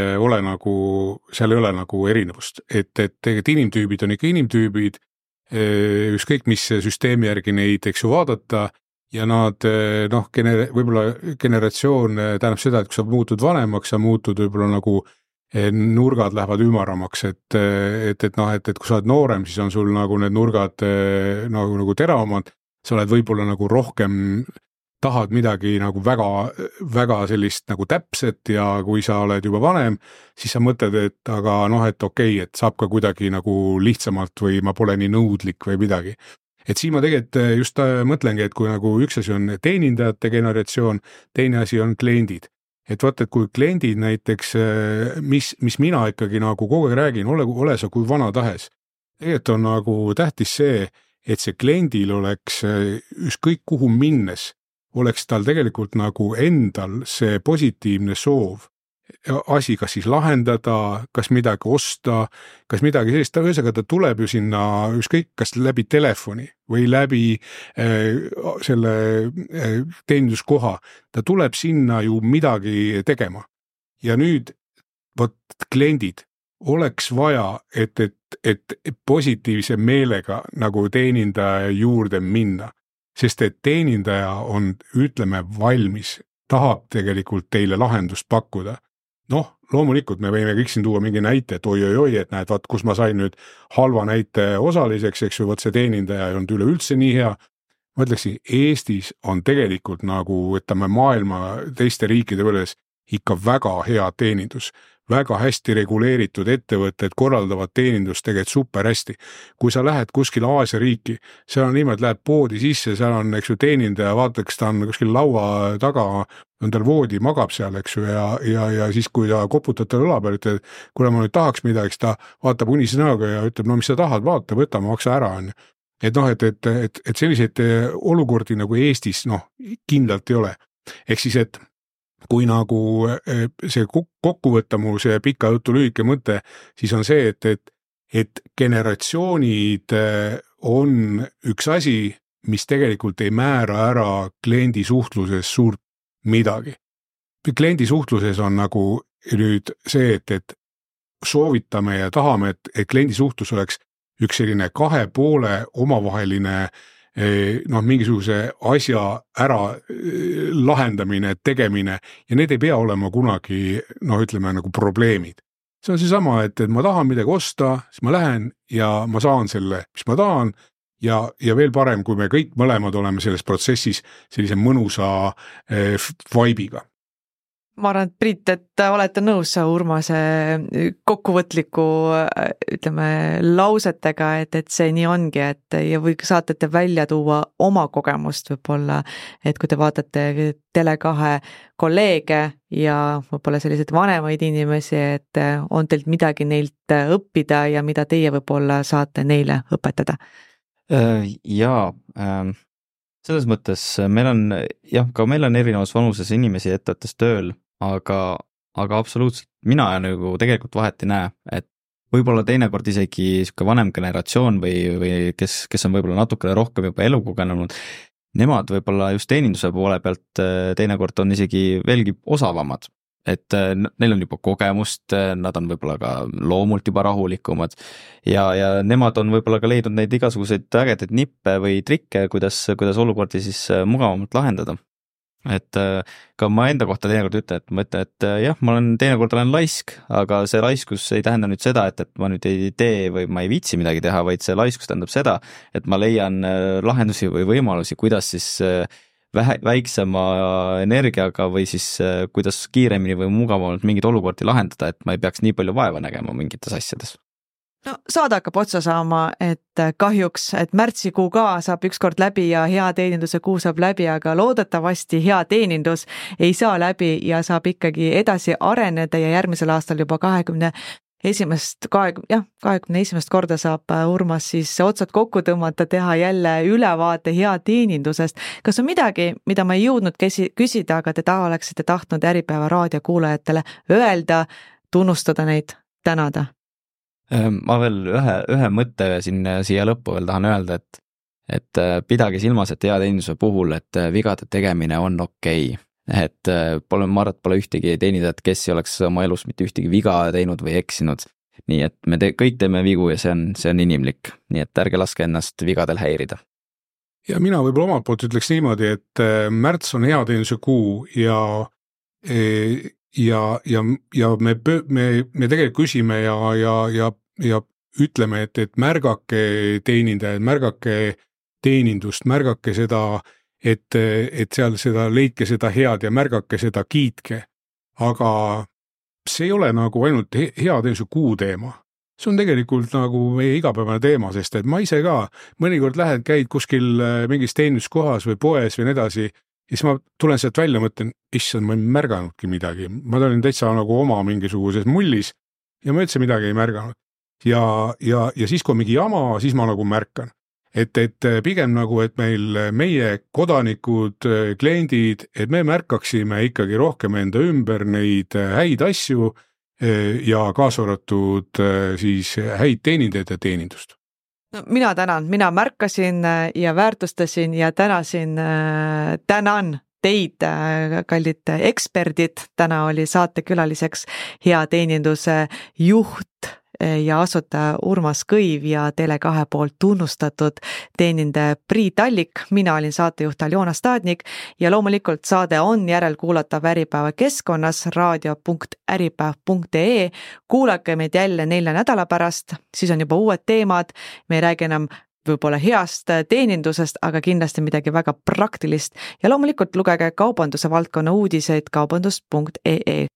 seal ei ole nagu erinevust, et tegelikult inimtüübid on ikka inimtüübid, ükskõik mis süsteemi järgi neid, eks ju, vaadata ja nad, võib-olla generatsioon tähendab seda, et kui sa muutud vanemaks, sa muutud võib-olla nagu nurgad lähevad ümaramaks, et kui sa oled noorem, siis on sul nagu need nurgad nagu teravamad, sa oled võib-olla nagu rohkem tahad midagi nagu väga, väga sellist nagu täpset ja kui sa oled juba vanem, siis sa mõtled, et aga et okei, et saab ka kuidagi nagu lihtsamalt või ma pole nii nõudlik või midagi. Et siin ma tegelikult just mõtlengi, et kui nagu üks asi on teenindajate generatsioon, teine asi on kliendid. Et vaata, et kui kliendid näiteks, mis mina ikkagi nagu kogu aeg räägin, ole sa kui vana tahes. Tegelikult on nagu tähtis see, et see kliendil oleks ükskõik kuhu minnes, oleks tal tegelikult nagu endal see positiivne soov asi kas siis lahendada, kas midagi osta, kas midagi sellist, ühesõnaga ta tuleb ju sinna ükskõik kas läbi telefoni või läbi selle teeninduskoha, ta tuleb sinna ju midagi tegema. Ja nüüd kliendid oleks vaja, et positiivse meelega nagu teenindaja juurde minna, sest et teenindaja on, ütleme, valmis, tahab tegelikult teile lahendust pakkuda. Loomulikult me võime kõik siin tuua mingi näite, et oi, et näed, kus ma sain nüüd halva näite osaliseks, eks ju, see teenindaja ei olnud üleüldse nii hea. Ma ütleksin, Eestis on tegelikult nagu, ütleme, maailma teiste riikide võrreldes ikka väga hea teenindus. Väga hästi reguleeritud ettevõtted korraldavad teenindust tegelikult super hästi. Kui sa lähed kuskil Aasia riiki, seal on niimoodi, lähed poodi sisse, seal on, eks ju, teenindaja, vaataks, ta on kuskil laua taga, on tal voodi, magab seal, eks ju, ja siis, kui ta koputab tal õla peal, ütleb, kuule, ma nüüd tahaks midagi, ta vaatab unise näoga ja ütleb, mis sa tahad, vaata, võta, maksa ära, on. Et selliseid olukordi nagu Eestis, kindlalt ei ole. Ehk siis, et kui nagu see kokku võtta mu see pika jutu lühike mõte, siis on see, et generatsioonid on üks asi, mis tegelikult ei määra ära kliendi suhtluses suurt midagi. Kliendi suhtluses on nagu nüüd see, et soovitame ja tahame, et kliendi suhtlus oleks üks selline kahe poole omavaheline mingisuguse asja ära lahendamine, tegemine ja need ei pea olema kunagi, ütleme nagu probleemid. See on seesama, et ma tahan midagi osta, siis ma lähen ja ma saan selle, mis ma tahan ja veel parem, kui me kõik mõlemad oleme selles protsessis sellise mõnusa vibe'iga. Ma arvan, et Priit, et olete nõus Urmase kokkuvõtliku, ütleme, lausetega, et see nii ongi, et ja või saate te välja tuua oma kogemust võib-olla, et kui te vaatate Tele2 kolleege ja võib-olla selliseid vanemaid inimesi, et on teilt midagi neilt õppida ja mida teie võib-olla saate neile õpetada? Jaa, selles mõttes meil on erinevas vanuses inimesi ettevõttes tööl, aga absoluutselt mina nagu tegelikult vahet ei näe, et võib-olla teinekord isegi siuke vanem generatsioon või kes on võib-olla natukene rohkem juba elukogenud, nemad võib-olla just teeninduse poole pealt teinekord on isegi veelgi osavamad, et neil on juba kogemust, nad on võib-olla ka loomult juba rahulikumad ja nemad on võib-olla ka leidnud neid igasuguseid ägedaid nippe või trikke, kuidas olukordi siis mugavamalt lahendada. Et ka ma enda kohta teinekord ütlen, et jah, teinekord olen laisk, aga see laiskus ei tähenda nüüd seda, et ma nüüd ei tee või ma ei viitsi midagi teha, vaid see laiskus tähendab seda, et ma leian lahendusi või võimalusi, kuidas siis väiksema energiaga või siis kuidas kiiremini või mugavamalt mingid olukordi lahendada, et ma ei peaks nii palju vaeva nägema mingites asjades. No saade hakkab otsa saama, et kahjuks, et märtsikuu ka saab ükskord läbi ja hea teeninduse kuu saab läbi, aga loodetavasti hea teenindus ei saa läbi ja saab ikkagi edasi areneda ja järgmisel aastal juba 21. korda saab Urmas siis otsad kokku tõmmata, teha jälle ülevaate hea teenindusest. Kas on midagi, mida ma ei jõudnud küsida, aga te oleksite tahtnud Äripäeva raadio kuulajatele öelda, tunnustada neid, tänada? Ma veel ühe mõtte siia lõppu veel tahan öelda, et pidage silmas, et hea teeninduse puhul, et vigade tegemine on okei. Et ma arvan, et pole ühtegi teenindajat, kes ei oleks oma elus mitte ühtegi viga teinud või eksinud. Nii et me kõik teeme vigu ja see on inimlik. Nii et ärge laske ennast vigadel häirida. Ja mina võib-olla omalt poolt ütleks niimoodi, et märts on hea teeninduse kuu ja me tegelikult küsime ja ütleme, et märgake teenindajaid, märgake teenindust, märgake seda, et seal seda, leidke seda head ja märgake seda, kiitke. Aga see ei ole nagu ainult hea teeninduse kuu teema. See on tegelikult nagu meie igapäevane teema, sest et ma ise ka mõnikord käid kuskil mingis teeninduskohas või poes või nii edasi, ja siis ma tulen sealt välja, mõtlen, issand, ma ei märganudki midagi. Ma olin täitsa nagu oma mingisuguses mullis ja ma üldse midagi ei märganud. Ja siis, kui mingi jama, siis ma nagu märkan. Et pigem nagu, et meie kodanikud, kliendid, et me märkaksime ikkagi rohkem enda ümber neid häid asju ja kaasaratud siis häid teenindajaid ja teenindust. No, mina tänan, mina märkasin ja väärtustasin ja tänan teid, kallid eksperdid. Täna oli saatekülaliseks hea teeninduse juht ja asutaja Urmas Kõiv ja Tele2 poolt tunnustatud teenindaja Priit Allik. Mina olin saatejuht Aljona Stadnik ja loomulikult saade on järelkuulatav Äripäeva keskkonnas radio.äripäev.ee. Kuulake meid jälle 4 nädala pärast, siis on juba uued teemad. Me ei räägi enam võib-olla heast teenindusest, aga kindlasti midagi väga praktilist ja loomulikult lugege kaubanduse valdkonna uudiseid kaubandus.ee.